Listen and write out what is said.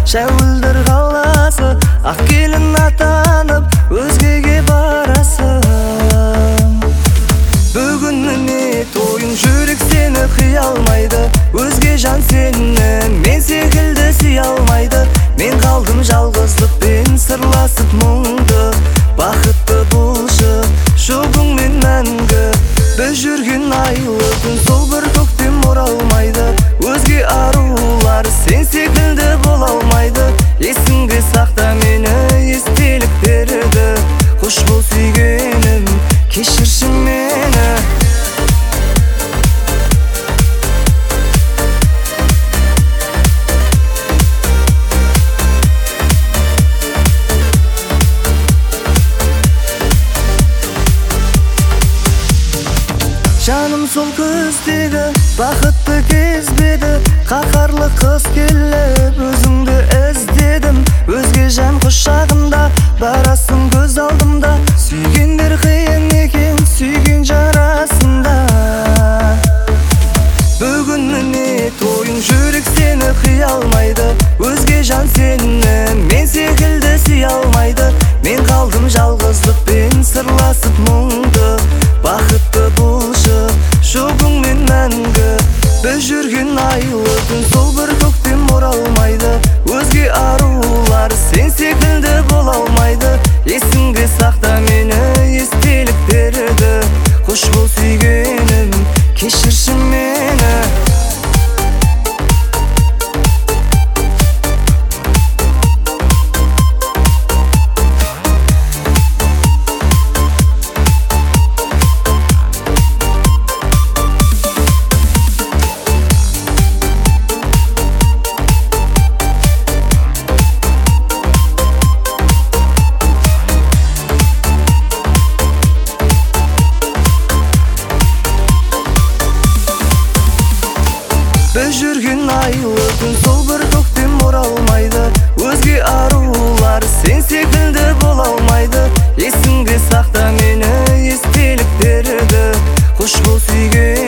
Шәуілдір қаласы, ақ келін атанып өзгеге барасың. Бүгін міне тойың, жүрек сені қия алмайды. Өзге жан сені мен секілді сүйе алмайды. Мен қалдым жалғыздықпен сырласып мұңды. Бақытты болшы жұбыңмен мәңгі. Біз жүрген айлы күн сол бір көктем оралмайды. Өзге арулар сен секілді бола алмайды. Есіңде сақта мені, естеліктерді. Қош бол сүйгенім, кешірші мені. Жаным сол көздегі бақытты кезбеді. Қақарлы қыз келіп өзіңді іздедім. Өзге жан құшағында барасың көз алдымда. Сүйгендер қиын екен, сүйген жарасында. Бүгін міне тойың, жүрек сені қия алмайды. Өзге жан сені мен секілді сүйе алмайды. Мен қалдым жалғыздықпен сырласып мұңды. Бақытты болшы жұбыңмен мәңгі. Біз жүрген айлы күн сол бір көктем оралмайды. Өзге арулар сен секілді бола алмайды. Есіңде сақта мені, естеліктерді. Қош бол сүйгенім, кешірші мені. Біз жүрген айлы күн сол бір көктем оралмайды. Өзге арулар сен секілді бола алмайды. Есіңде сақта мені, естеліктерді. Қош бол сүйген